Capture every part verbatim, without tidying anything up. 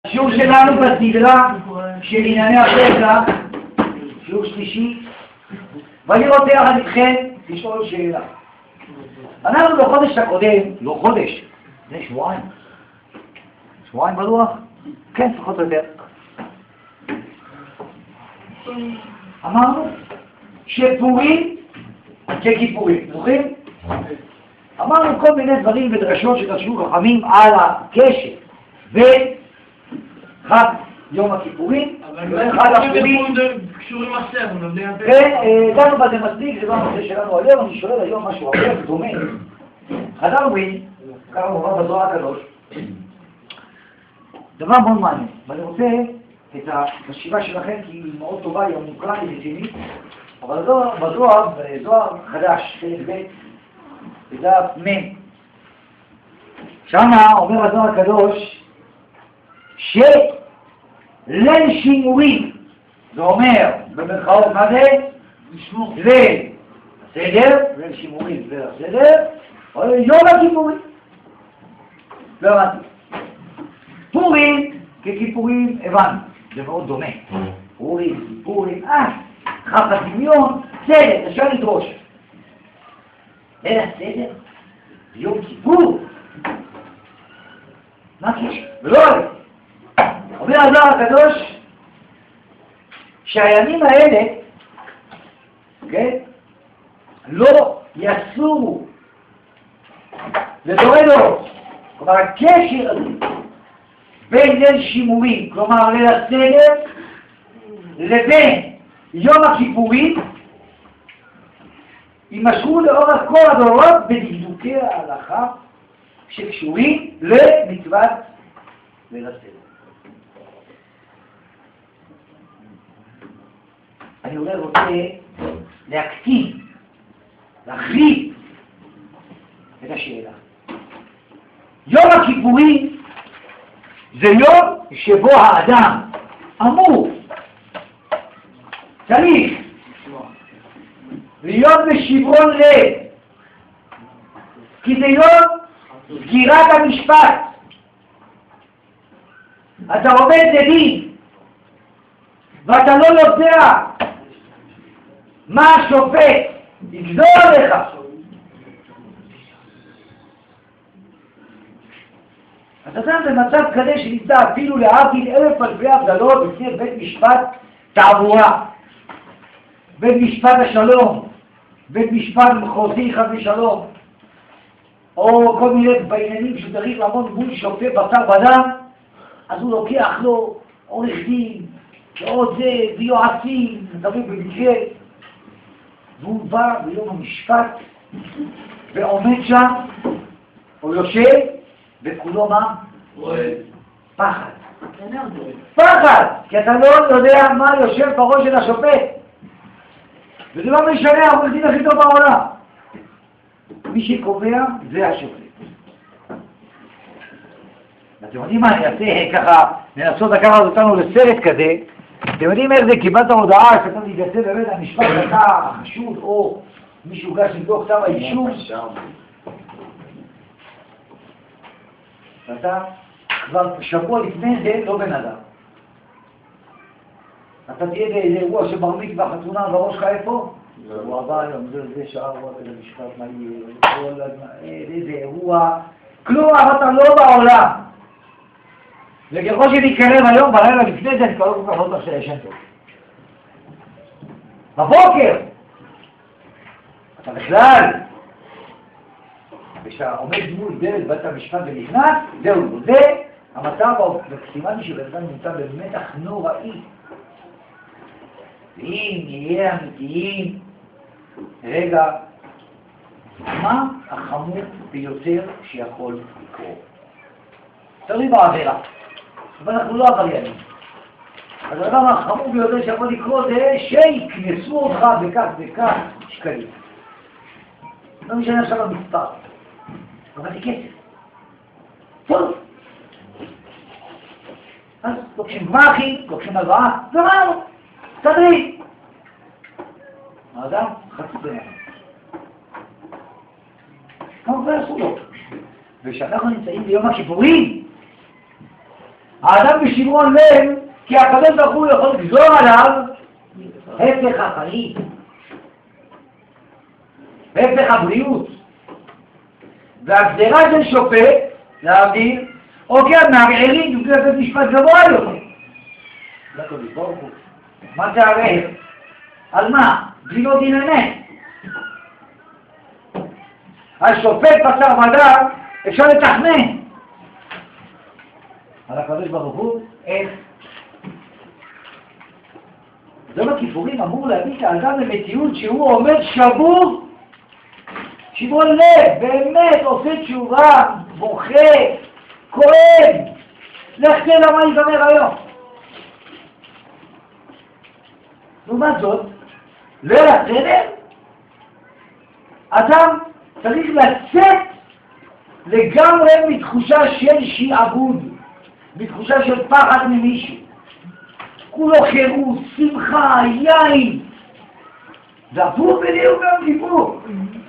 השיעור שלנו בסדרה של ענייני הפסח, שיעור שלישי, ואני רוצה יחד איתכם לשאול שאלה. אנחנו בחודש הקודם, לא חודש, זה שבועיים. שבועיים בלוח? כן, פחות או יותר. אמרנו שפורים ככיפורים, זוכרים? אמרנו כל מיני דברים ודרשות שדרשו חכמים על הקשר וחג יום הכיפורים וחג הפורים. קשורים עכשיו, הוא נובדי הפסח. ודנו בזה מספיק, זה לא הנושא שלנו היום, אני שואל היום משהו אחר, דומה. חז"ל אומרים, ככה מובן בזוהר הקדוש, דבר מאוד מעניין, ואני רוצה את החשיבה שלכם כי היא מאוד טובה, היא עמוקה, היא רצינית, אבל בזוהר, בזוהר חדש, חלק ב' בדף מ', שמה אומר הזוהר הקדוש שליל שימורים, זה אומר במרכאות מה זה? לשמור. זה הסדר, ליל שימורים זה הסדר, או יום הכיפורים. לא הבנתי. פורים ככיפורים הבנו, זה מאוד דומה. פורים, כיפורים, אה, חג הדמיון, סדר, אפשר לדרוש. ליל הסדר, יום כיפור, מה קשר? ולא הולך. אומר הזוהר הקדוש שהימים האלה, כן, לא יסורו לדורי דורות. כלומר, הקשר הזה בין ליל שימורים, כלומר ליל הסדר, לבין יום הכיפורים, יימשכו לאורך כל הדורות בדקדוקי ההלכה שקשורים למצוות ליל הסדר. אני אולי רוצה להקטין, להחריף את השאלה. יום הכיפורים זה יום שבו האדם אמור, צריך להיות בשברון לב, כי זה יום סגירת המשפט. אתה עומד לדין ואתה לא יודע מה השופט יגזור עליך. אתה יודע במצב כזה שניתן אפילו להבדיל אלף אלפי הבדלות בפני בית משפט תעבורה, בית משפט השלום, בית משפט מחוזי חס ושלום, או כל מיני בעניינים שצריך לעמוד מול שופט בשר ודם, אז הוא לוקח לו עורך דין ועוד זה ויועצים, תביא במקרה, והוא בא ביום המשפט ועומד שם, או יושב, וכולו מה? פחד. פחד! כי אתה לא יודע מה יושב בראש של השופט. וזה לא משנה, העורך דין הכי טוב בעולם. מי שקובע זה השופט. אתם יודעים מה, אני אעשה ככה, ננסות לקחת אותנו לסרט כזה. אתם יודעים איך זה, קיבלת הודעה שאתה מתייצב בבית המשפט, אתה חשוד או מישהו גש לבדוק כתב האישום. ואתה כבר שבוע לפני זה לא בן אדם. אתה תהיה באיזה אירוע שבר מצווה חתונה והראש לך איפה? הוא הבא היום, זה שעה רוע בית המשפט, מה יהיה, איזה אירוע, כלום, אתה לא בעולם. וככל שנתקרב היום בלילה לפני זה, אני כבר לא כל כך לא תרשה ישן טוב. בבוקר, אתה בכלל, כשעומד מול דלת בית המשפט ונכנס, זהו, זה המצב המקסימלי שבאדם נמצא במתח נוראי. ואם נהיה אמיתיים, רגע, מה החמור ביותר שיכול לקרות? תראי בעבירה, אבל אנחנו לא עבריינים. אז הדבר החמור ביותר שיכול לקרות זה שיקנסו אותך בכך וכך שקלים. לא משנה עכשיו המספר. אבל זה כסף. טוב. אז לוקחים גמחים, לוקחים הלוואה, גמרנו, תדרי. האדם חצי בן אדם. כמה כבר עשו לו. ושאנחנו נמצאים ביום הכיפורים, האדם בשברון לב, כי הקדוש ברוך הוא יכול לגזור עליו הפך החיים, הפך הבריאות. והגזירה של שופט, להבדיל, אוקיי, מערערים בפני בית משפט גבוה יותר. לקדוש ברוך הוא. מה תערער? על מה? דינו דין אמת. השופט בשר ודם אפשר לתכנן. על הקדוש ברוך הוא, איך? יום הכיפורים אמור להביא את האדם למציאות שהוא עומד שבור, שברון לב, באמת עושה תשובה, בוכה, כואב. לך תראה למה ייגמר היום. לעומת זאת, ליל הסדר, אדם צריך לצאת לגמרי מתחושה של שעבוד, מתחושה של פחד ממישהו. כולו חירות, שמחה, יין. דבור בליהו גם דיבור.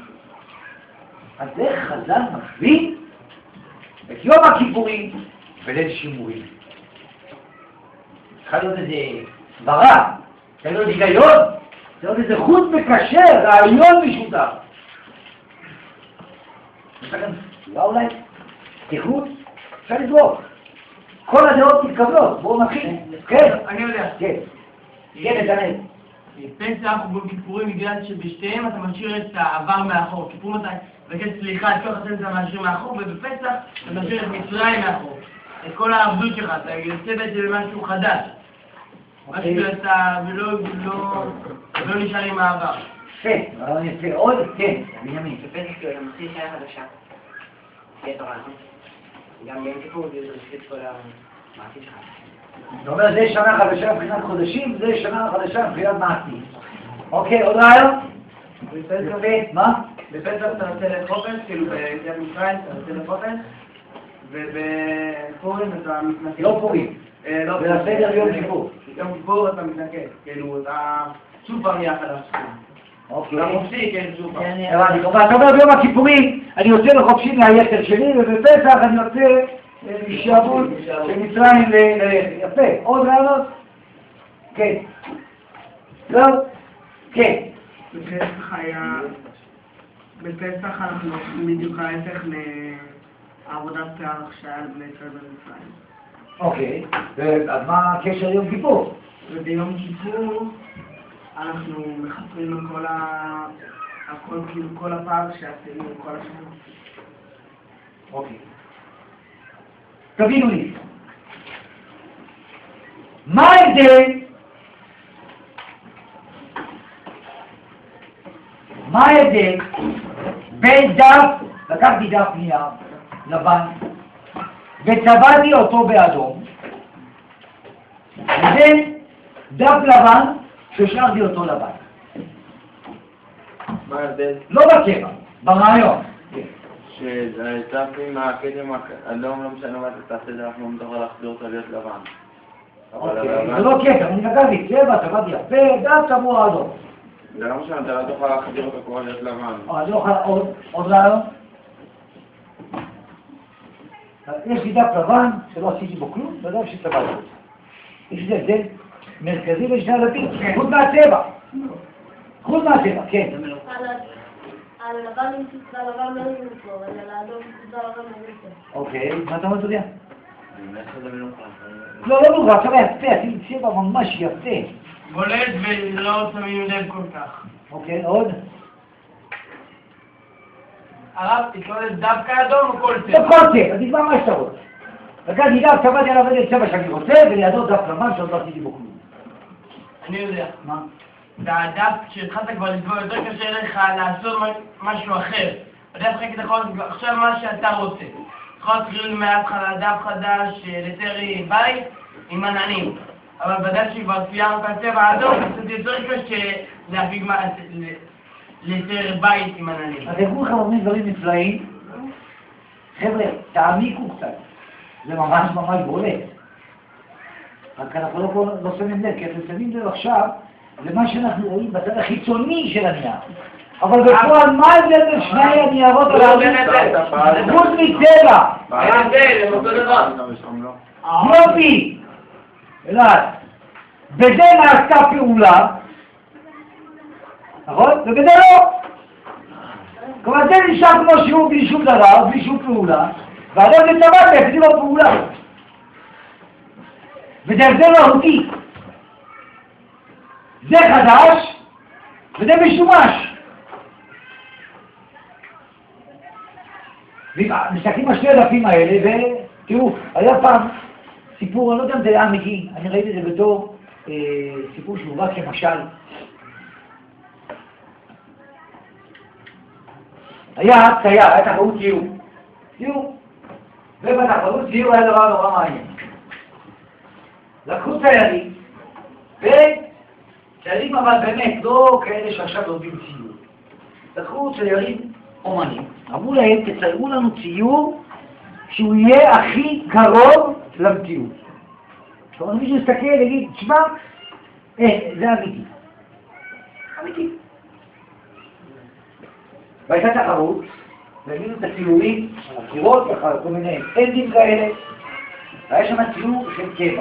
אז איך חז"ל מבין את יום הכיפורים בליל שימורים? צריך להיות איזה סברה, צריך להיות היגיון, צריך להיות איזה חוט מקשר, רעיון משותף. יש לכם סביבה אולי? תיכות? אפשר לזרוק. כל הדעות מתקבלות, בואו נתחיל. כן? אני יודע. כן. כן, נתנאל. פסח ובכיפורים בגלל שבשתיהם אתה משאיר את העבר מאחור. כיפורים אתה מבקש סליחה, את כל החסד אתה משאיר מאחור, ובפסח אתה משאיר את מצרים מאחור. את כל העבדות שלך, אתה יוצא בעצם למשהו חדש. משהו שאתה ולא נשאר עם העבר. כן, אבל אני אצא עוד, כן, בנימין. בפסח כאילו אתה מתחיל שנה חדשה. תהיה תורה, גם ביום כיפור זה יתחיל את כל המעשים שלך. זאת אומרת, זה שנה חדשה מבחינת חודשים, זה שנה חדשה מבחינת מעשים. אוקיי, עוד רעיון? מה? בפסח אתה רוצה לחופש, כאילו ביציאת מצרים אתה רוצה לחופש, ובפורים אתה מתנקה. לא פורים. לא, זה הסדר יום כיפור. יום כיפור אתה מתנקה, כאילו אתה שוב פעם נהיה חדש. אוקיי. אתה חופשי, כן, שוב פעם. הבנתי, כלומר, אתה אומר ביום הכיפורים, אני יוצא לחופשי מהיתר שלי, ובפסח אני יוצא משעבוד של מצרים ל... יפה. עוד רעיונות? כן. לא? כן. בפסח היה... בפסח אנחנו עושים בדיוק ההפך לעבודת פרח שהיה לבני ישראל במצרים. אוקיי. אז מה הקשר ליום כיפור? וביום כיפור אנחנו מחפרים על כל ה... הכל, כאילו כל הפער שעשינו כל השנה. אוקיי. תבינו לי. מה ההבדל? מה ההבדל בין דף, לקחתי דף נייר לבן וצבעתי אותו באדום, ובין דף לבן שהשארתי אותו לבן. מה ההבדל? לא בצבע, ברעיון. שדף עם הכתם האדום, לא משנה מה אתה תעשה, אנחנו לא תוכל להחזיר אותו להיות לבן. זה לא קטע, אני נגעתי צבע, צבעתי יפה, דף צבוע אדום. זה לא משנה, אתה לא תוכל להחזיר אותו כבר להיות לבן. אני לא אוכל עוד רעיון. יש לי דף לבן שלא עשיתי בו כלום, ודף שצבעתי אותו. יש לי הבדל מרכזי בשני הדפים, חוץ מהצבע. חוץ מהצבע, כן. על הלבן עם צבע לבן לא נמכור, אבל על האדום צבע לבן לא נמכור. אוקיי, מה אתה אומר, תודיע? אני אומר לך זה מנוחה. לא, לא נורא, צבע יפה, עשיתי צבע ממש יפה. בולט ולא שמים לב כל כך. אוקיי, עוד? הרב, תתלונן דווקא אדום או כל זה צבע? כל צבע, תקבע מה שאתה רוצה. לקחתי דף, צבעתי עליו איזה צבע שאני רוצה, ולידו דף לבן שעוד לא עשיתי בו כלום. אני יודע. מה? והדף שהתחלת כבר לצבוע יותר קשה לך לעשות משהו אחר. בדף חלק אתה יכול עכשיו מה שאתה רוצה. יכול להתחיל מההתחלה דף חדש לתרי בית עם עננים. אבל בדף שכבר ציירנו כאן צבע אדום, זה קצת יותר קשה להפיק לתרי בית עם עננים. אתם כולכם אומרים דברים נפלאים. חבר'ה, תעמיקו קצת. זה ממש ממש בולט. רק אנחנו לא, לא שמים לב, כי אתם שמים לב עכשיו למה שאנחנו רואים בצד החיצוני של הנייר. אבל בפועל, מה ההבדל בין שני הניירות הללו? חוץ מצבע. אין הבדל, הם אותו דבר. יופי! אלעד. בזה נעשתה פעולה, נכון? ובזה לא. כלומר, זה נשאר כמו שיעור בלי שום דבר, בלי שום פעולה, ועדיין זה צבא והקדים הפעולה. וזה הבדל מהותי. זה חדש, וזה משומש. מסתכלים על שני הדפים האלה, ותראו, היה פעם סיפור, אני לא יודע אם זה היה אמיתי, אני ראיתי את זה בתור אה, סיפור שהובא כמשל. היה צייר, היה תחרות ציור. ציור. ובתחרות ציור היה דבר נורא מעניין. לקחו ציירים, וציירים אבל באמת לא כאלה שעכשיו לומדים ציור. לקחו ציירים אומנים, אמרו להם, תציירו לנו ציור שהוא יהיה הכי קרוב למציאות. זאת אומרת, מישהו יסתכל ויגיד, תשמע, אה, זה אמיתי. אמיתי. והייתה תחרות, והגידו את הציורים, הצירות, כל מיני סטנדים כאלה, והיה שם ציור של טבע.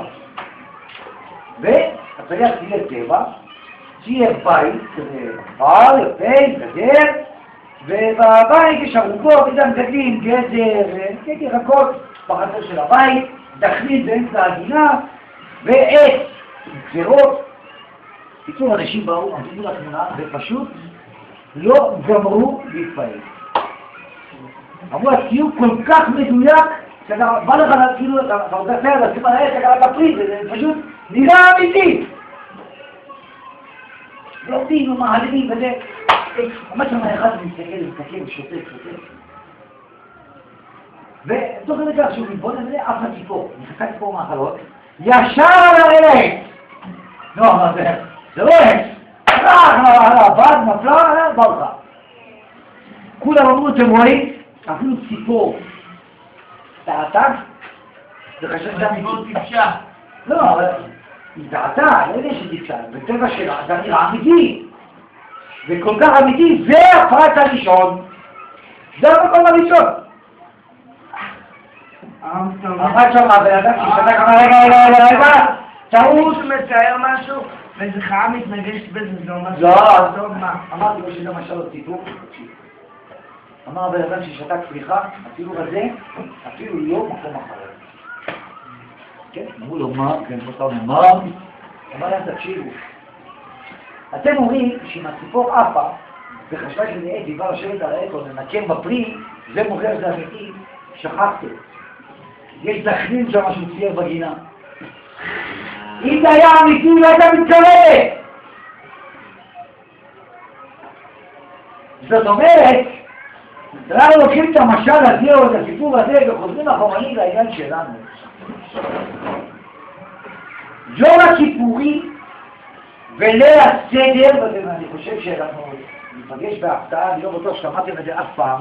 והצייר צייר טבע, צייר בית, כזה הר, יפה, גדר, ובבית יש ארוכות, איזה מגדלים, גדר, ירקות בחצר של הבית, דחליל באמצע הגינה, ועץ, גזרות. קיצור, אנשים באו, עמדו לתמונה, ופשוט לא גמרו להתפעל. אמרו, הציור כל כך מדויק, שאתה בא לך כאילו, אתה רוצה לצייר, לשים על העץ, אתה קראת פריט, זה פשוט נראה אמיתי. ועובדים ומעלמים וזה, עומד שם אחד מסתכל, מסתכל, שוטף, שוטף. ותוך כדי כך שהוא מתבונן לזה, אף הציפור, נחכה ציפור מהחלות, ישר על העץ. לא, מה זה? זה לא עץ. הבד, נפלה, ברכה. כולם אמרו, אתם רואים? אפילו ציפור. דעתה? זה חשב שזה הציפור טיפשה. לא, אבל היא דעתה, לא יודע שטיפשה. בטבע שלה זה נראה אמיתי. וכל כך אמיתי, זה הפרט הראשון. זה המקום הראשון. הפרט שם, הבן אדם ששתק אמר, רגע, רגע, רגע, רגע, טעות. מישהו מצייר משהו, ואיזה חיה מתנגשת בזה, זה לא משהו. לא, טוב, מה? אמרתי לו שזה משל עוד סיפור. אמר הבן אדם ששתק, סליחה, אפילו בזה, אפילו לא מקום אחר. כן, אמרו לו, מה? כן, פה אומר, מה? אמר להם, תקשיבו. אתם אומרים שאם הציפור עפה, וחשבה שזה עץ, היא באה לשבת על העץ או לנקר בפרי, זה מוכר שזה אמיתי, שכחתם. יש דחליל שם שהוא צייר בגינה. אם זה היה אמיתי, לא הייתה מתקרבת! זאת אומרת, אנחנו לוקחים את המשל הזה או את הסיפור הזה וחוזרים לחומנים לעניין שלנו. יום הכיפורי וליל הסדר, ואני חושב שאנחנו ניפגש בהפתעה, אני לא בטוח ששמעתם את זה אף פעם.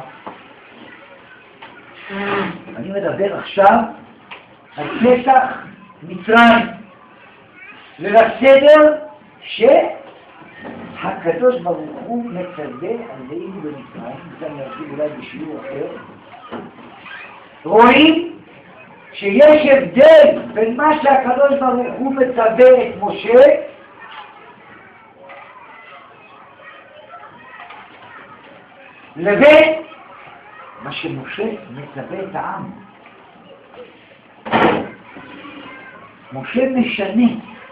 אני מדבר עכשיו על פסח מצרים. ליל הסדר שהקדוש ברוך הוא מצווה עלינו במצרים, זה אני ארחיב אולי בשיעור אחר. רואים שיש הבדל בין מה שהקדוש ברוך הוא מצווה את משה לבין מה שמשה מצווה את העם. משה משנה.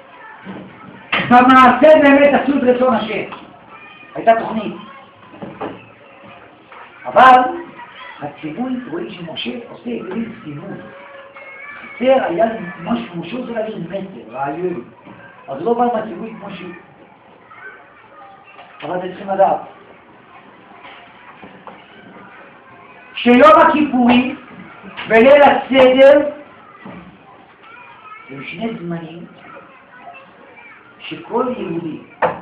במעשה באמת עשו את רצון השם. הייתה תוכנית. אבל הציווי רואים שמשה עושה איזה סימון. חסר היה משהו, משה עושה להגיד מסר, רעיון. אז לא בא מהציווי כמו שהוא. אבל אתם צריכים לדעת. שיום הכיפורים וליל הסדר הם שני זמנים שכל יהודי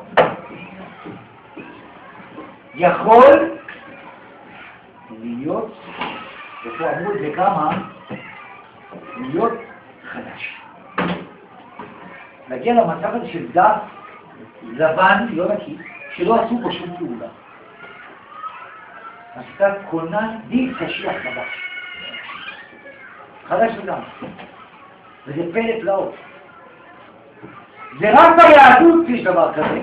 יכול להיות, ופה אמרו את זה כמה, להיות חדש. להגיע למצב הזה של דף לבן, לא נקי, שלא עשו בו שום פעולה. אז אתה כונן די קשיח חדש. חדש וגם. וזה פלא פלאות. זה רק ביהדות יש דבר כזה.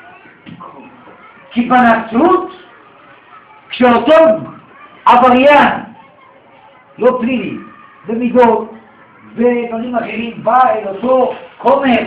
כי בנצרות, כשאותו עבריין, לא פלילי, במידות, ודברים אחרים, בא אל אותו כומר,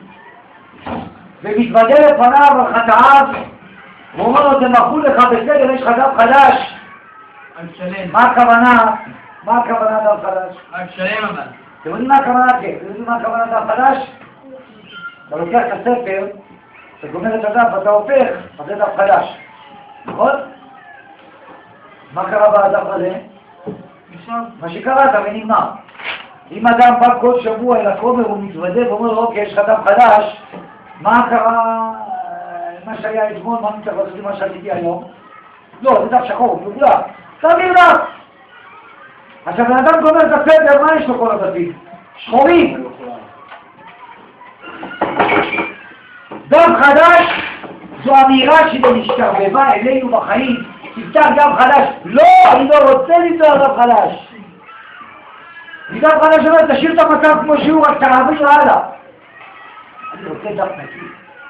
ומתוודה לפניו על חטאיו, הוא אומר לו, תמחו לך בסדר, יש לך דף חדש. מה הכוונה? מה הכוונה דף חדש? רק שלם אבל. אתם יודעים מה הכוונה? כן, אתם יודעים מה הכוונה דף חדש? אתה לוקח את הספר, אתה גומר את הדף ואתה הופך, אז זה דף חדש. נכון? מה קרה בדף הזה? מה שקרה, אתה ונגמר. אם אדם בא כל שבוע אל הכומר, הוא מתוודה ואומר לו, אוקיי, יש לך דף חדש, מה קרה, מה שהיה אתמול, מה מתחת לזה מה שעשיתי היום? לא, זה דף שחור, הוא מוגלח. תעביר דף! עכשיו, האדם גומר את הספר, מה יש לו כל הדפים? שחורים! דף חדש זו אמירה שנשתרבבה אלינו בחיים, תפתח דף חדש. לא, אני לא רוצה לפתוח דף חדש. דף חדש אומר, תשאיר את המצב כמו שהוא, רק תעביר הלאה. אני רוצה דף נקי.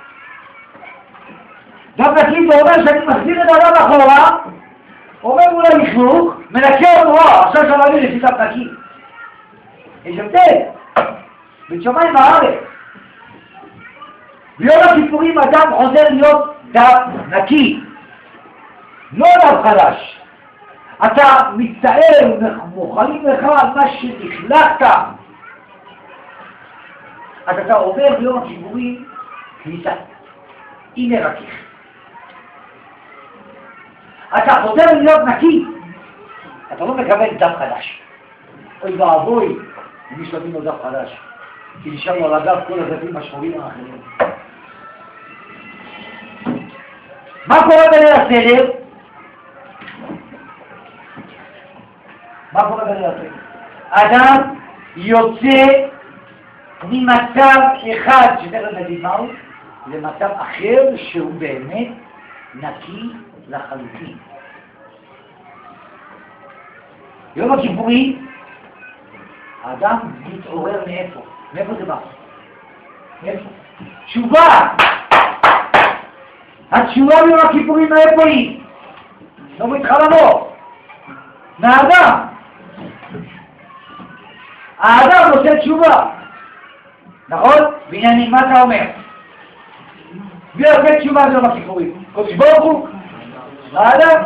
דף נקי זה אומר שאני מחזיר את האדם אחורה, אומר מול הלכלוך, מנקה אותו, עכשיו שאני מעביר לפי דף נקי. יש הבדל, בין שמיים בארץ. ביום הכיפורים אדם חוזר להיות דף נקי, לא דף חדש. אתה מצטער, מוכנים לך על מה שנכלכת. אז אתה עובר ביום הכיפורים כניסה, הנה רכיך. אתה חוזר להיות נקי, אתה לא מקבל דף חדש. אוי ואבוי, אם יש לבין לו דף חדש, כי נשאר לו על הדף כל הדפים השחורים האחרים. מה קורה בליל הסדר? מה קורה בליל הסדר? אדם יוצא ממצב אחד, שתכף נגיד מהו, למצב אחר שהוא באמת נקי לחלוטין. יום הכיפורים, האדם מתעורר מאיפה? מאיפה זה בא? מאיפה? תשובה! התשובה ביום הכיפורים מאיפה היא? לא מתחלמו. מהאדם. האדם עושה תשובה. נכון? בעניינים, מה אתה אומר? מי עושה תשובה ביום הכיפורים? קודש ברוך הוא? האדם.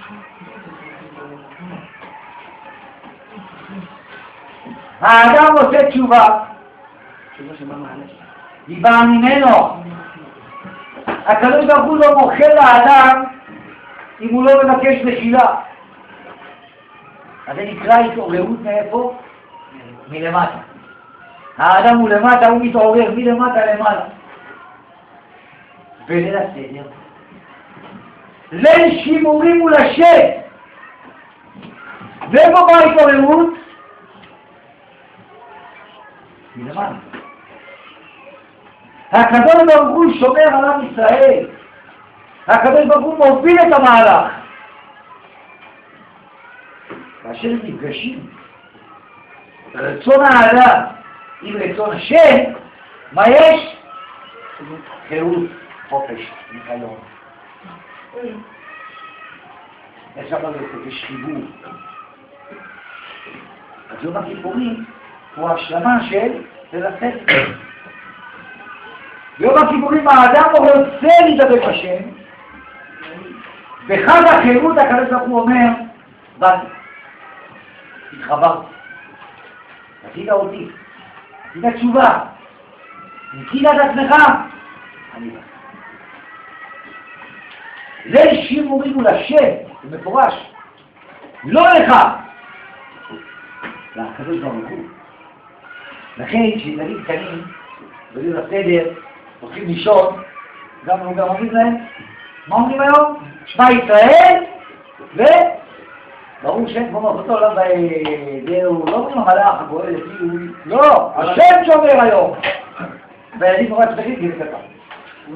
האדם עושה תשובה. תשובה שמה מעלה? היא באה ממנו. הקדוש ברוך הוא לא מוחל לאדם אם הוא לא מבקש מחילה. אז זה נקרא התעוררות מאיפה? מלמטה. האדם הוא למטה, הוא מתעורר מלמטה למעלה. בליל הסדר, ליל שימורים מול השם. ואיפה באה התעוררות? מלמטה. הקדוש ברוך הוא שומר על עם ישראל. הקדוש ברוך הוא מוביל את המהלך. כאשר הם נפגשים, רצון האדם עם רצון השם, מה יש? חירות, חופש, ניקיון. אפשר ללכת, יש חיבור. אז יום הכיפורים הוא השלמה של ללכת. ביום הכיפורים האדם רוצה לדבר בשם, בחג החירות הקדוש ברוך הוא אומר, באתי, התחברתי, עשית אותי, עשית תשובה, נקית את עצמך, אני בא. ליל שימורים הוא לשם, זה מפורש, לא לך, לקדוש ברוך הוא. לכן כשילדים קטנים, בליל הסדר, הולכים לישון, גם אנחנו גם אומרים להם, מה אומרים היום? שמע ישראל, וברור שם כמו מלכות העולם והוא לא אומרים המלאך הגואל לפי הוא, לא, השם שומר היום. והילדים נורא צדקים כי זה קטן.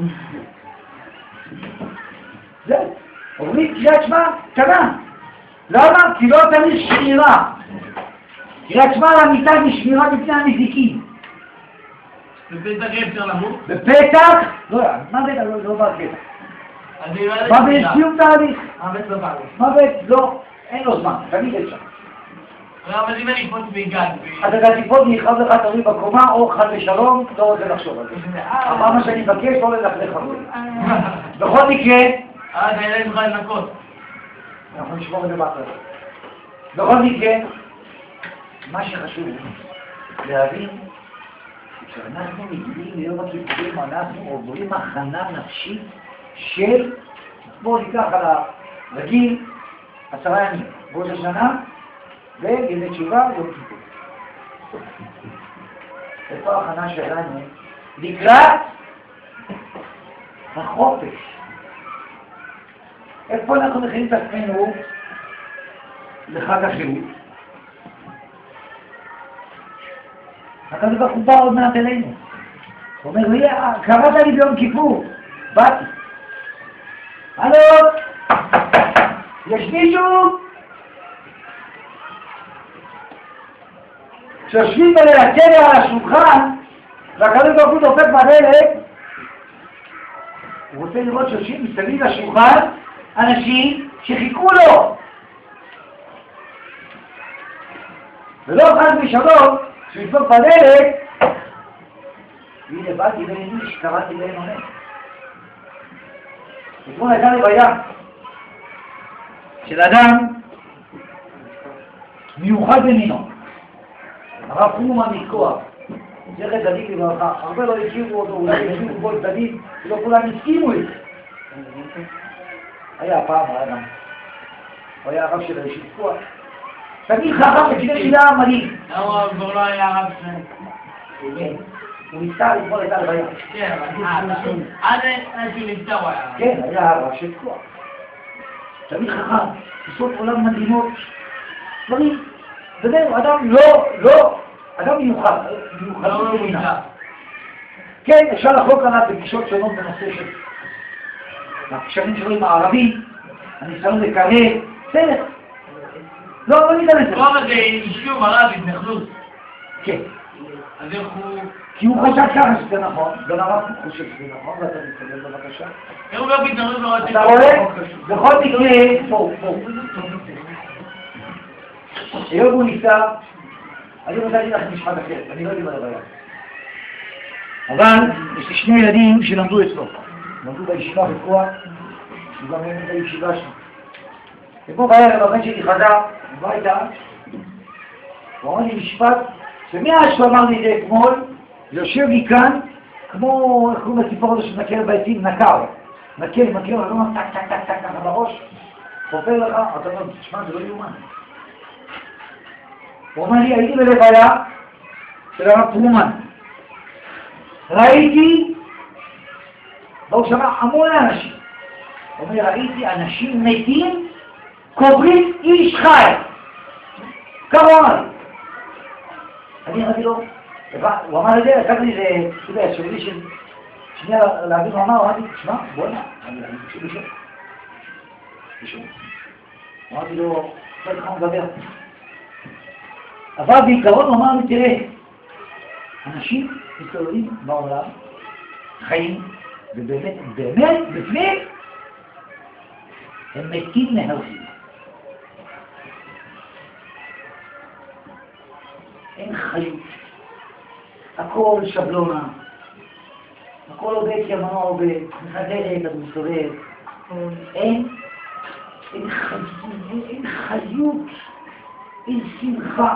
זהו, אומרים קריאת שמע קטנה. למה? כי לא תמיד שמירה. קריאת שמע לאמיתה משמירה מפני הנזיקים. בפתח אפשר למות? בפתח? לא, מה בטח? לא, לא בקטע. מה בסיום תהליך? מוות לא תהליך. מוות? לא, אין לו זמן, תמיד אפשר. אבל אם אני אקפוץ מגג... אז אתה תיפול מאחד לך תלוי בקומה, או חד ושלום, לא רוצה לחשוב על זה. אבל מה שאני מבקש, לא ללכלך הרבה. בכל מקרה... אה, זה אין לך לנקות. אנחנו נשמור את זה באחר. בכל מקרה, מה שחשוב להבין, כשאנחנו מגיעים ליום הכיפורים, אנחנו עוברים הכנה נפשית של, בואו ניקח על הרגיל, עשרה ימים, ראש השנה, וימי תשובה, יום כיפור. איפה ההכנה שלנו? לקראת החופש. איפה אנחנו מכינים את עצמנו לחג החירות? הקדוש ברוך הוא בא עוד מעט אלינו. הוא אומר לי, קראת לי ביום כיפור, באתי. הלו, יש מישהו? כשיושבים בליל הסדר על השולחן, והקדוש ברוך הוא דופק בדלת, הוא רוצה לראות שיושבים מסביב לשולחן אנשים שחיכו לו. ולא חס ושלום, כשהוא ידפוק בדלת, והנה באתי ואני שקראתי להם עונה. אתמול הייתה לוויה של אדם מיוחד במינו, הרב פרומן מכוח, זכר צדיק לברכה. הרבה לא הכירו אותו, אולי הכירו כל צדיק, ולא כולם הסכימו את זה. היה פעם, היה גם, הוא היה הרב של הישיבת כוח. תגיד חכם לפני מילה מדהים. למה הוא כבר לא היה הרב שלהם? הוא נפטר אתמול הייתה לוויה. כן, עד שהוא נפטר הוא היה. כן, היה הרב של כוח. תמיד חכם, תפיסות עולם מדהימות, דברים, וזהו, אדם לא, לא, אדם מיוחד, מיוחד במינה. כן, אפשר לחלוק עליו בפגישות שונות בנושא של הקשרים שלו עם הערבים, הניסיון לקרב, בסדר. לא, לא ניתן לזה. רוב הזה יישוב ערבי, התנחלות. כן. אז איך הוא... כי הוא חושב ככה שזה נכון, גם הרב חושב שזה נכון, ואתה מתקדם בבקשה. איך הוא לא בהתנחלות לא רוצה... אתה רואה? בכל מקרה, פה, פה. היום הוא ניסה, אני רוצה להגיד לכם משפט אחר, אני לא יודע מה לבעיה. אבל יש לי שני ילדים שלמדו אצלו. למדו בישיבה בכוח, וגם הם בישיבה שלו. ופה בערב הבן שלי חזר, הביתה, הוא אמר לי משפט, שמאז שהוא אמר לי את זה אתמול, יושב לי כאן, כמו, איך קוראים לציפור הזה שנקר בעצים, נקר. נקר, נקר, אני אומר, טק, טק, טק, טק, טק, בראש, חופר לך, אתה אומר, תשמע, זה לא יאומן. הוא אומר לי, הייתי בלוויה של הרב פרומן. ראיתי, והוא שמע המון אנשים. הוא אומר, ראיתי אנשים מתים, קוברים איש חי. כמה הוא אמר לי. אני אמרתי לו, הוא אמר את זה, לקח לי זה, אתה יודע, שולי של... שנייה להגיד, הוא אמר, הוא אמרתי, תשמע, בוא נע, אני חושב לשאול. לשאול. אמרתי לו, לא לך מדבר. אבל בעיקרון הוא אמר לי, תראה, אנשים מסתובבים בעולם, חיים, ובאמת, באמת, בפנים, הם מתים מהרסים. אין חיות. הכל שבלונה. הכל עובד כמנו עובד, מחדרת, אתה מסתובב. אין, אין חיות, אין חיות, אין שמחה.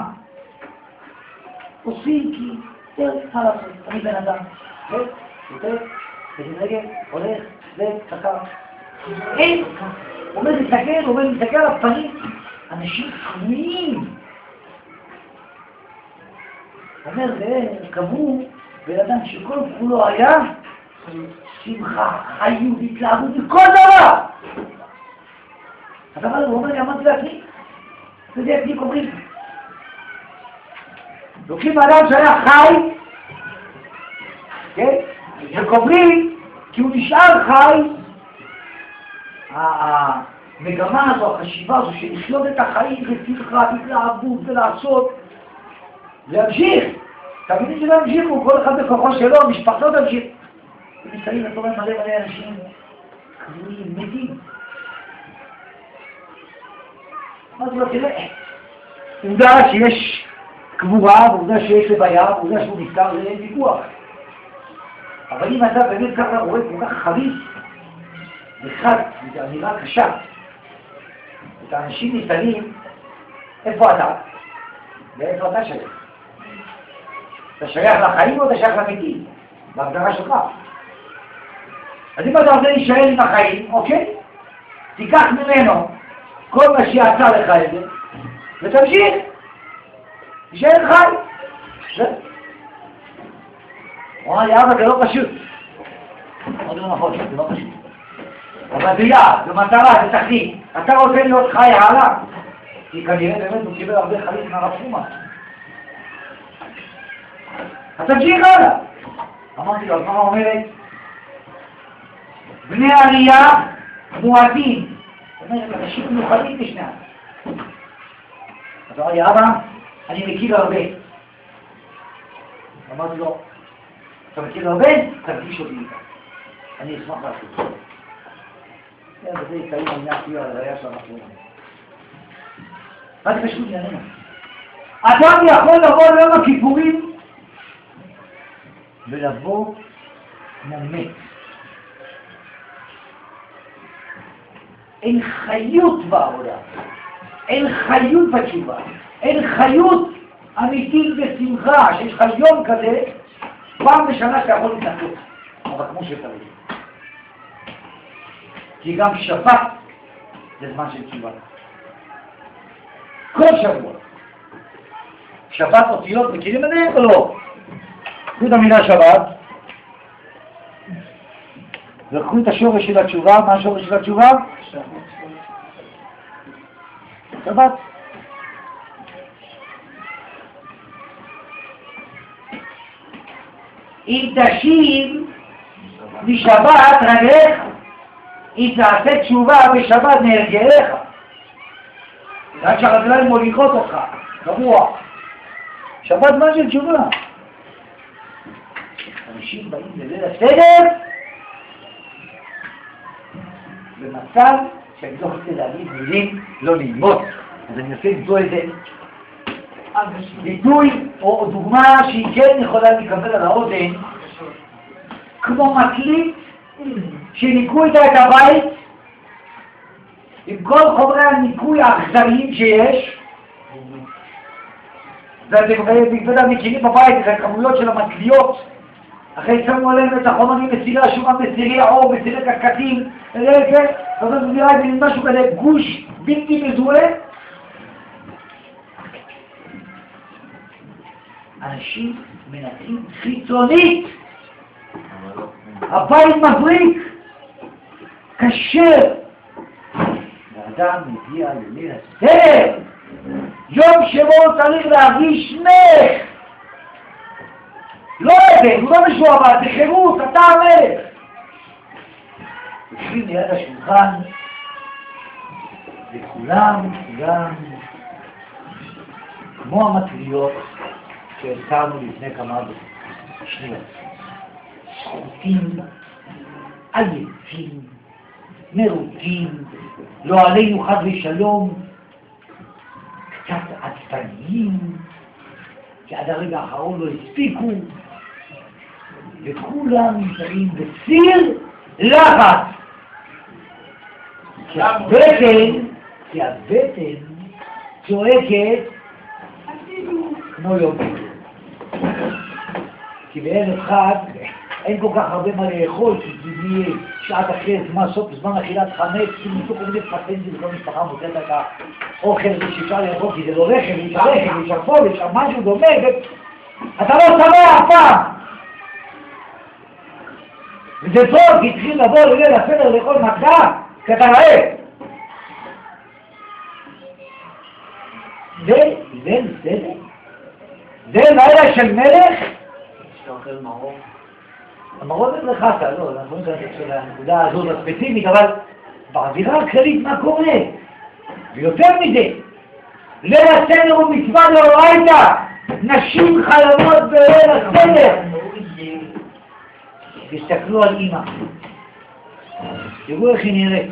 עושים כי, תראה, מה לעשות, אני בן אדם. זה, יותר, רגל, הולך, זה, תקר. אין, עומד להסתכל, עומד להסתכל על הפנים. אנשים חמים. אומר, קבעו בן אדם שכל כולו היה שמחה, חיות, התלהבות, כל דבר. הדבר הזה, הוא אומר לי, אמרתי לעצמי, אתה יודע, פניק אומרים, לוקחים אדם שהיה חי, כן? וקוברים, כי הוא נשאר חי, המגמה הזו, החשיבה הזו, של לחיות את החיים בשמחה, התלהבות ולעשות, להמשיך. תמיד שלא ימשיכו, כל אחד בכוחו שלו, משפחתו תמשיך. ומסתכלים, אתה רואה מלא מלא אנשים קבועים, מתים. אמרתי לו, תראה, עובדה שיש קבורה, עובדה שיש לוויה, עובדה שהוא נפטר, זה אין ויכוח. אבל אם אתה באמת ככה רואה כל כך חריף, וחד, זו אמירה קשה, את האנשים נפטרים, איפה אתה? ואיפה אתה שייך? אתה שייך לחיים או אתה שייך למתים? בהגדרה שלך. אז אם אתה רוצה להישאר עם החיים, אוקיי? תיקח ממנו כל מה שיעצר לך את זה, ותמשיך. תישאר חי. הוא אמר לי, אבא, זה לא פשוט. עוד לא נכון, זה לא פשוט. אבל זה יעד, זה מטרה, זה תכלית. אתה רוצה להיות חי הלאה? כי כנראה באמת הוא קיבל הרבה חליף מהרב פרומן. אז תמשיך הלאה. אמרתי לו, מה אומרת? בני עלייה מועטים. זאת אומרת, אנשים מיוחדים בשנם. אז אמר לי, אבא, אני מכיר הרבה. אמרתי לו, אתה מכיר הרבה? תרגיש אותי איתה. אני אשמח לעשות. וזה יקיים על מאה סיוע על הראייה של המחלומה. מה זה פשוט לענינו? אדם יכול לבוא ליום הכיפורים ולבוא כמו מת. אין חיות בעבודה, אין חיות בתשובה, אין חיות אמיתית ושמחה, שיש לך יום כזה, פעם בשנה שאתה יכול להתנקות, אבל כמו שתריד. כי גם שבת זה זמן של תשובה. כל שבוע. שבת אותיות, מכירים את זה או לא? קחו את המילה שבת, וקחו את השורש של התשובה. מה השורש של התשובה? שבת. אם תשיב משבת רגליך, אם תעשה תשובה בשבת נהרגליך, עד שהרגליים מוליכות אותך, קבוע. שבת מה של תשובה? אנשים באים לליל הסדר במצב שאני לא רוצה להגיד מילים לא נעימות, אז אני רוצה למצוא איזה ביטוי או דוגמה שהיא כן יכולה לקבל על האוזן, כמו מקליט שניקו איתה את הבית עם כל חומרי הניקוי האכזריים שיש, ואתם בגלל מכירים בבית את הכמויות של המקליות, אחרי שמו עליהם את החומרים מסירי השומן, מסירי העור, מסירי קקקים, וזה נראה לי משהו כזה גוש בלתי מזוהה. אנשים מנקים חיצונית, הבית מבריק, כשר, ואדם מגיע לליל הסדר, יום שבו צריך להרגיש שמח, לא עבד, הוא לא משועבד, זה חירות, אתה המלך. יושבים ליד השולחן, וכולם, כולם, כמו המטריות שהזכרנו לפני כמה שניות, שחוטים, עייפים, מרוטים, לא עלינו חד ושלום, קצת עצבניים, כי עד הרגע האחרון לא הספיקו, וכולם נמצאים בסיר לחץ. כי הבטן, כי הבטן צועקת כמו יום כיפור. כי בערב חג אין כל כך הרבה מה לאכול, כי זה שעת אחרי זמן סוף, זמן אכילת חמץ, כי מתוך עובדי פטנטים וכל משפחה מוצאת את האוכל הזה שאפשר לאכול, כי זה לא רחם, יש רחם, יש הפול, יש משהו דומה, אתה לא שמח אף פעם. וזה טוב, כי צריכים לבוא לליל הסדר לאכול מצה, כי אתה רעב. זה ליל סדר? זה לילה של מלך? שאתה אוכל מרור. המרור זה לחסה, לא, אנחנו לא נתחיל של הנקודה הזאת הספציפית, אבל באווירה הכללית מה קורה? ויותר מזה, ליל הסדר הוא מצווה דאורייתא, נשים חייבות בליל הסדר. תסתכלו על אמא. תראו איך היא נראית.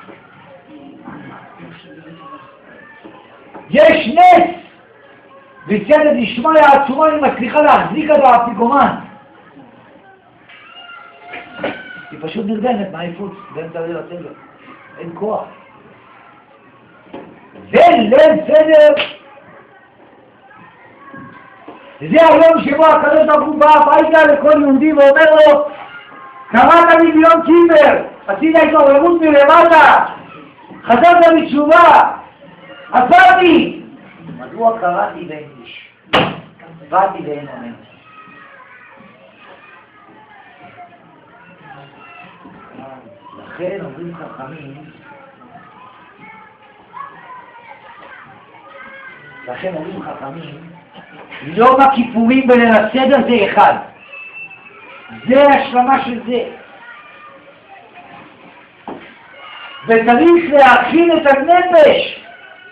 יש נס! בסייעתא דשמיא העצומה היא מצליחה להחזיק את האפיקומן. היא פשוט נרדמת מהעייפות באמצע ליל הסדר. אין כוח. זה ליל סדר. זה היום שבו הקדוש ברוך הוא בא הביתה לכל יהודי ואומר לו, קראת לי ביום כיפר, עשית התעוררות מלמטה, חזרת בתשובה, עזרתי. מדוע קראתי ואין איש? באתי ואין עונה. לכן אומרים חכמים, לכן אומרים חכמים, יום הכיפורים בליל הסדר זה אחד. זה השלמה של זה. וצריך להכין את הנפש.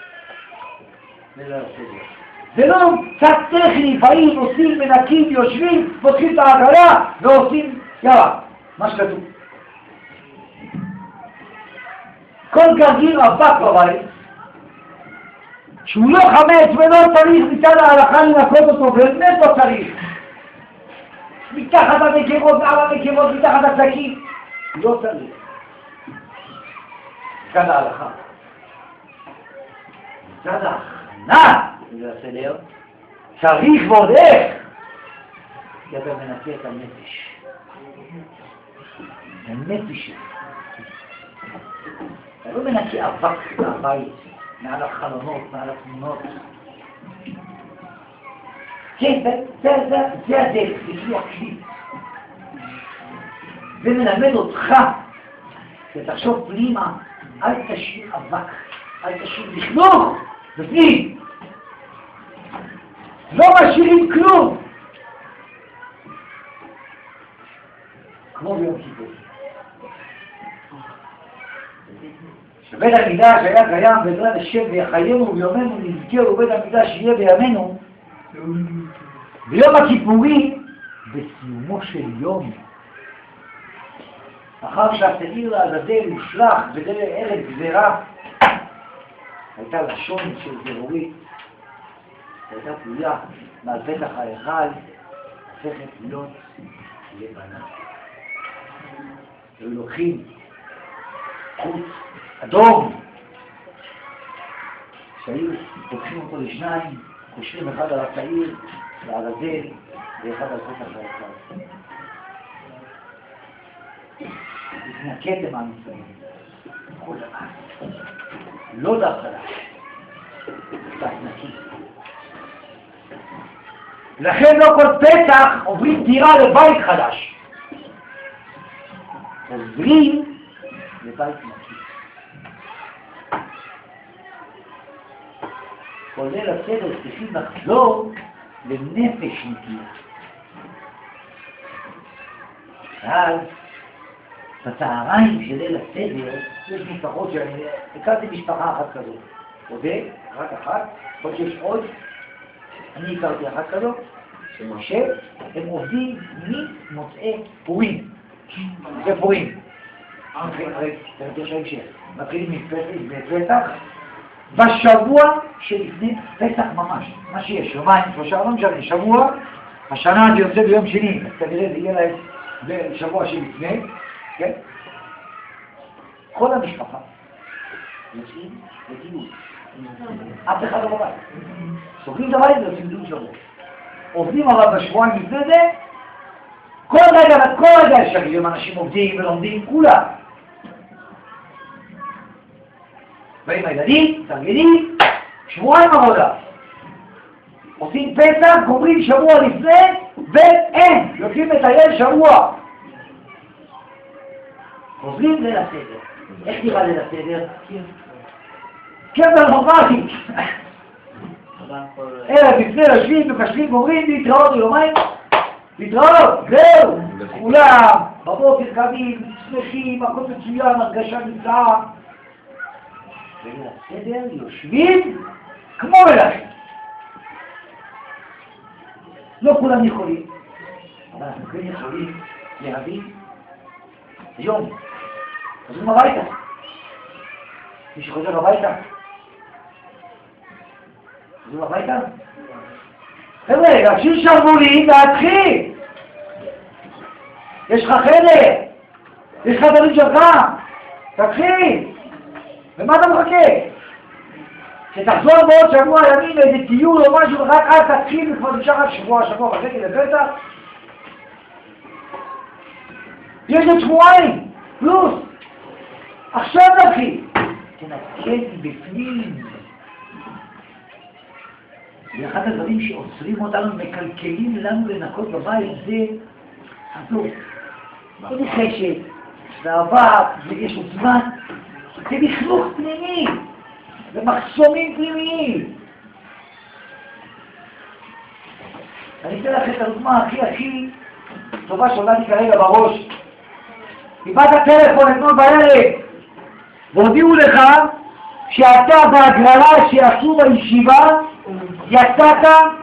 זה לא קצת טכני, באים, עושים, מנקים, יושבים, פותחים את העגלה ועושים, יאללה, מה שכתוב. כל גרגיר אבק בבית, שהוא לא חמץ ולא צריך מצד ההלכה לנקות אותו, באמת לא צריך. מתחת המקרות, מעל המקרות, מתחת השקים, לא צריך. מצד ההלכה. מצד ההכנה, זה הסדר, צריך ועוד איך, כי אתה מנקה את הנפש. הנפש. אתה לא מנקה אבק מהבית. מעל החלונות, מעל התמונות. כן, זה הדרך, זה כאילו הכלי. זה מלמד אותך, שתחשוב פנימה, אל תשאיר אבק, אל תשאיר לכלוך, בפנים. לא משאירים כלום. כמו ביום כיפור. שבית המקדש היה קיים בעזרת השם ויחיינו ויומנו נזכרו בית המקדש שיהיה בימינו ביום הכיפורים בסיומו של יום אחר שהשעיר לעזאזל הושלך בדרך ארץ גזירה הייתה לשון של זרורית הייתה תלויה מעל פתח ההיכל הופכת להיות לבנה היו לוקחים חוץ אדום, שהיו פותחים אותו לשניים, קושרים אחד על הצעיר, לעזאזל, ואחד על פתח ההיכל. לפני הכתם האמיתי, כל דבר, לא דף חדש, קצת נקי. לכן לא כל פתח עוברים דירה לבית חדש. עוברים לבית נקי. כולל הסדר צריכים לחזור לנפש נקייה. אז בצהריים של ליל הסדר יש משפחות שאני הכרתי משפחה אחת כזאת. עובד, רק אחת, יכול שיש עוד, אני הכרתי אחת כזאת, שהם עובדים ממוצאי פורים. זה פורים. מתחילים מפסח, בשבוע שלפני פסח ממש, מה שיש, יומיים, שלושה, לא משנה, שבוע, השנה זה יוצא ביום שני, אז כנראה זה יהיה להם בשבוע שלפני, כן? כל המשפחה יוצאים לטיול, אף אחד לא בבית, סוגרים את הבית ויוצאים לטיול שבוע. עובדים אבל בשבועיים לפני זה, כל רגע, כל רגע אפשרי, אם אנשים עובדים ולומדים, כולם. באים הילדים, תרגילים, שבועיים עבודה. עושים פסח, גומרים שבוע לפני, ואין, יוצאים לטייל שבוע. חוזרים ליל הסדר. איך נראה ליל הסדר? קבר נורמלי. ערב לפני יושבים וקשרים, גומרים להתראות ליומיים. להתראות, זהו, כולם, בבוקר קמים, שמחים, הכל מצוין, הרגשה נפלאה. וליל הסדר יושבים כמו מלכים. לא כולם יכולים. אבל אנחנו כן יכולים להבין היום. חוזרים הביתה. מי שחוזר הביתה. חוזרים הביתה? חבר'ה, להשאיר שרוולים להתחיל. יש לך חדר. יש לך דברים שלך. תתחיל. ומה אתה מחכה? שתחזור בעוד שבוע ימים לאיזה טיול או משהו ורק אז תתחיל וכבר נשאר רק שבוע, שבוע וחצי לפתח. יש עוד שבועיים, פלוס. עכשיו נתחיל. תנקד בפנים. ואחד הדברים שעוצרים אותנו, מקלקלים לנו לנקות בבית, זה עזוב. זה חשת, זה אבק, ויש עוד זמן. זה לכלוך פנימי. זה מחסומים פנימיים. אני אתן לך את הדוגמה הכי הכי טובה שעולה לי כרגע בראש. קיבלת טלפון אתמול בערב והודיעו לך שאתה בהגרלה שעשו בישיבה יצאת,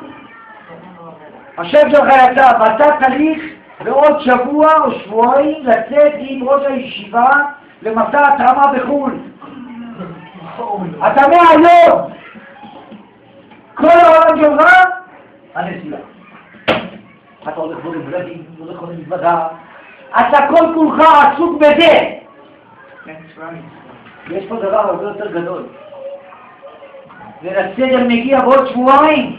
השם שלך יצא ואתה צריך בעוד שבוע או שבועיים לצאת עם ראש הישיבה למסע התרמה בחו"ל. אתה מהיום כל העולם שלך הנסיעה. אתה הולך בו לבלדים, הולך בו למזוודה, אתה כל כולך עסוק בזה. יש פה דבר הרבה יותר גדול. ולסדר מגיע בעוד שבועיים.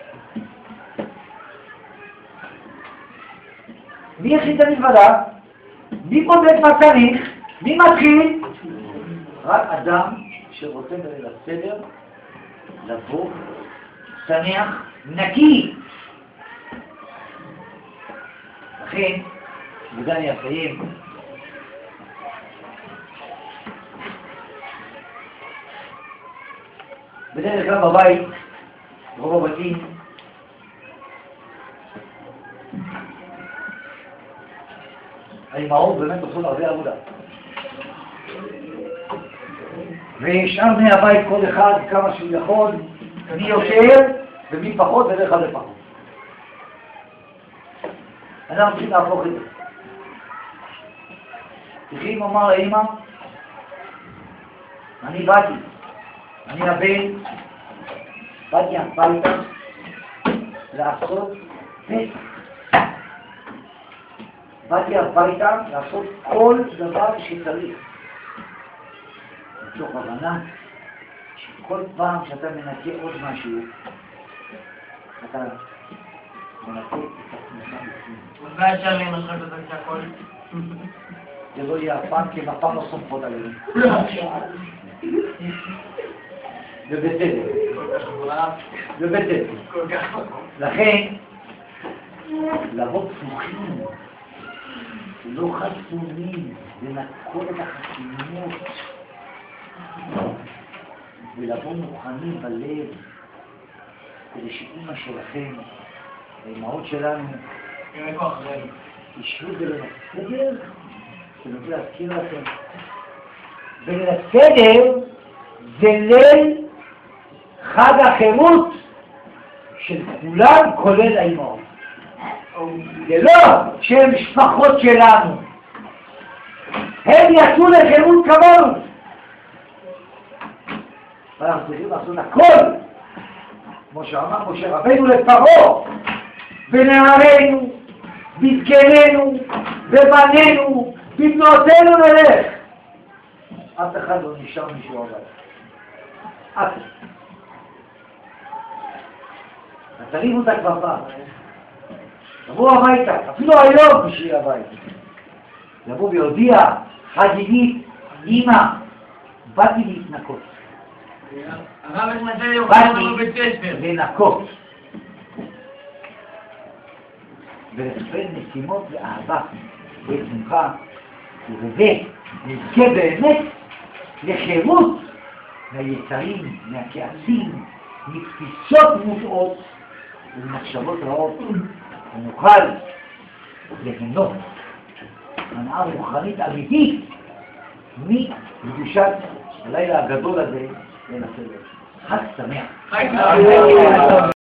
מי הכין את המזוודה? מי בודק מה צריך? מי מתחיל? רק אדם שרוצה בליל הסדר לבוא שמח נקי. לכן, וזה אני אסיים, בדרך כלל בבית, רוב הבתים, האימהות באמת עושות הרבה עבודה. ושאר בני הבית כל אחד כמה שהוא יכול, מי יותר ומי פחות ודרך כלל לפחות. אנחנו צריכים להפוך את זה. צריכים לומר לאמא, אני באתי, אני הבן, באתי הביתה לעשות פסח. באתי הביתה לעשות כל דבר שצריך. מתוך הבנה שכל פעם שאתה מנקה עוד משהו, אתה מנקה את עצמך בפנים. והשאר לי משחק את זה הכל. זה לא יהיה הפעם, כי הם הפעם לא סומכות עליהם. ובצדק. ובצדק. לכן, לבוא פתוחים, לא חסומים, לנקות את החסימות. ולבוא מוכנים בלב כדי שאימא שלכם, האימהות שלנו, ישבו בליל הסדר, שאני רוצה להזכיר לכם. בליל הסדר זה ליל חג החירות של כולם, כולל האימהות. זה לא שהם משפחות שלנו, הם יצאו לחירות כמונו. ואנחנו צריכים לעשות הכל, כמו שאמר משה רבנו לפרעה, בנערינו, בזקנינו, בבנינו, בבנותינו נלך. אף אחד לא נשאר מישהו הבא. אף אחד. תרימו את הכפפה. תבואו הביתה, אפילו היום בשביל הבית. לבוא ויודיע, חגיגית, אמא, באתי להתנקות. הרב יש מתי יוכל בבית ספר. לנקות. ולספר משימות ואהבה ושמחה, ובזה נזכה באמת לחירות מהיצרים, מהכעסים, מתפיסות מוטעות ומחשבות רעות, ונוכל ליהנות הנאה רוחנית אמיתית מקדושת הלילה הגדול הזה לנסות. חג שמח. חג שמח.